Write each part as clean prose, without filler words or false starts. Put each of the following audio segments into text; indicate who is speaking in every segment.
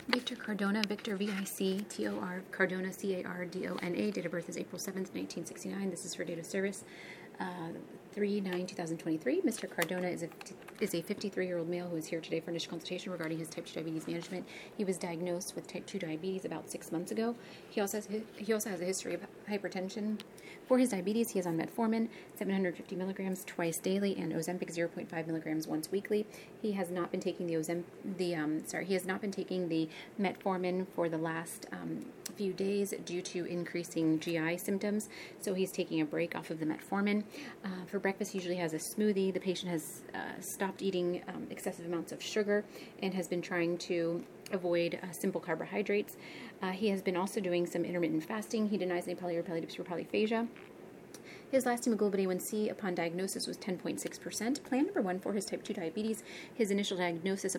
Speaker 1: Victor Cardona, Victor V-I-C-T-O-R, Cardona, C-A-R-D-O-N-A. Date of birth is April 7th, 1969. This is for date of service, 3/9/2023. Mr. Cardona is a 53-year-old male who is here today for initial consultation regarding his type 2 diabetes management. He was diagnosed with type 2 diabetes about 6 months ago. He also has a history of hypertension. For his diabetes, he is on metformin, 750 milligrams twice daily, and Ozempic 0.5 milligrams once weekly. He has not been taking the metformin for the last few days due to increasing GI symptoms, so he's taking a break off of the metformin. For breakfast, he usually has a smoothie. The patient has stopped eating excessive amounts of sugar and has been trying to avoid simple carbohydrates. He has been also doing some intermittent fasting. He denies any poly or polyphagia. His last hemoglobin A1C upon diagnosis was 10.6%. Plan number 1 for his type 2 diabetes. His initial A1C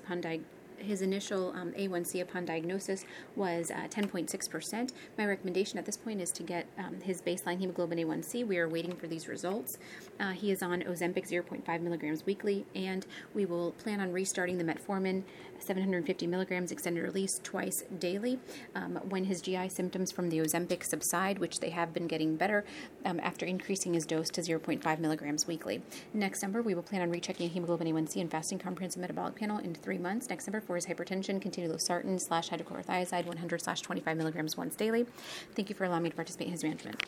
Speaker 1: upon diagnosis was 10.6%. My recommendation at this point is to get his baseline hemoglobin A1C. We are waiting for these results. He is on Ozempic 0.5 milligrams weekly, and we will plan on restarting the metformin 750 milligrams extended release twice daily when his GI symptoms from the Ozempic subside, which they have been getting better after increasing his dose to 0.5 milligrams weekly. Next number, we will plan on rechecking hemoglobin A1C and fasting comprehensive metabolic panel in 3 months. Next number, for his hypertension, continue losartan / hydrochlorothiazide 100/25 milligrams once daily. Thank you for allowing me to participate in his management.